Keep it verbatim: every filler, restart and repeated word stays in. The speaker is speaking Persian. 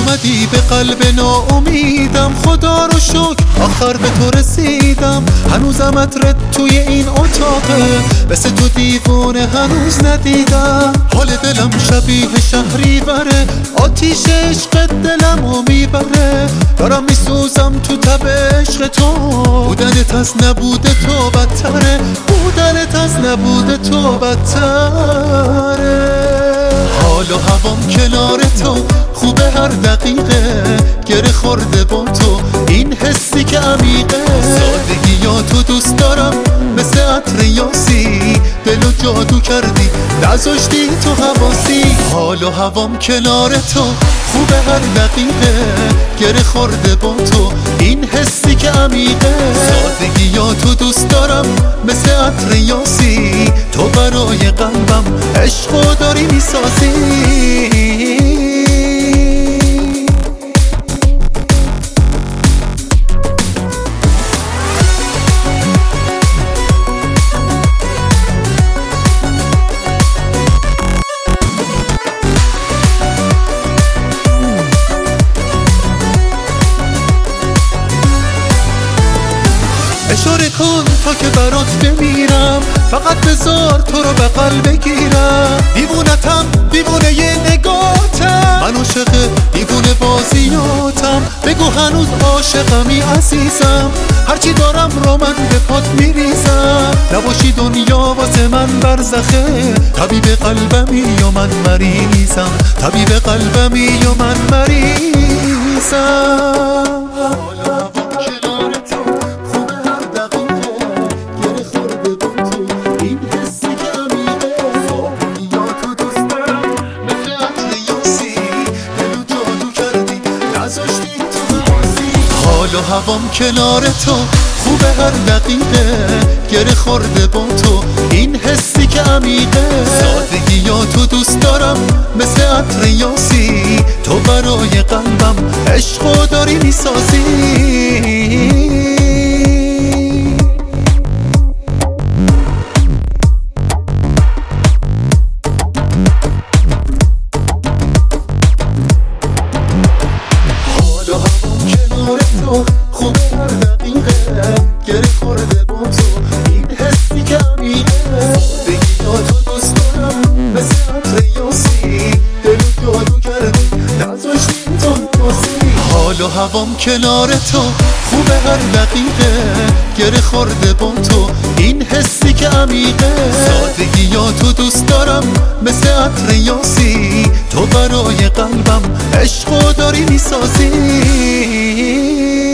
اومدی به قلب ناامیدم، خدا رو شکر آخر به تو رسیدم. هنوزم عطرت توی این اتاقه، مثل تو دیوونه هنوز ندیدم. حال دلم شبیه شهری بره، آتیش عشق دلمو میبره. دارم میسوزم تو تب عشق تو، بودنت از نبود تو بدتره، بودنت از نبود تو بدتره. حال و هوام کنار تو خوبه، هر دقیقه گره خورده با تو این حسی که عمیقه. سادگی یا تو دوست دارم مثل عطر یاسی، دلو جادو کردی نذاشتی تو حواسی. حال و هوام کنار تو خوبه، هر دقیقه گره خورده با تو این حسی که عمیقه. سادگی یا تو دوست دارم مثل عطر یاسی، تو برای قلبم عشقو داری میسازی. اشاره کن تا که برات بمیرم، فقط بذار تو رو بغل بگیرم. دیوونتم دیوونه ی نگاتم، من عاشق دیوونه بازیاتم. بگو هنوز عاشقمی عزیزم، هرچی دارم رو من به پات میریزم. نباشی دنیا واسه من برزخه، طبیب قلبمی یا من مریضم، طبیب قلبمی یا من مریضم. حال و هوام کنار تو خوبه، هر دقیقه گره خورده با تو این حسی که عمیقه. سادگی یا تو دوست دارم مثل عطر یاسی، تو برای قلبم عشقو داری میسازی. خوبه هر دقیقه گره خورده با تو این حسی که عمیقه. بگی یا تو دوست دارم مثل عطر یاسی، دلو جادو کردی نذاشتی تو حواسی. حال و هوام کنار تو خوبه، هر دقیقه گره خورده با تو این حسی که عمیقه. سادگی یا تو دوست دارم مثل عطر یاسی، تو برای قلبم عشقو داری میسازی.